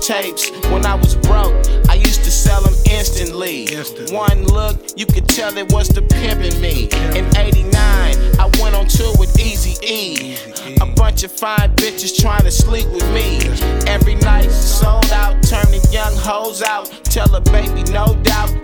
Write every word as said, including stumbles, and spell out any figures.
tapes when I was broke. I used to sell them instantly. Instantly. One look, you could tell it was the pimpin' me. In eighty-nine, I went on tour with Eazy-E. A bunch of fine bitches trying to sleep with me. Every night, sold out, turning young hoes out. Tell a baby, no doubt,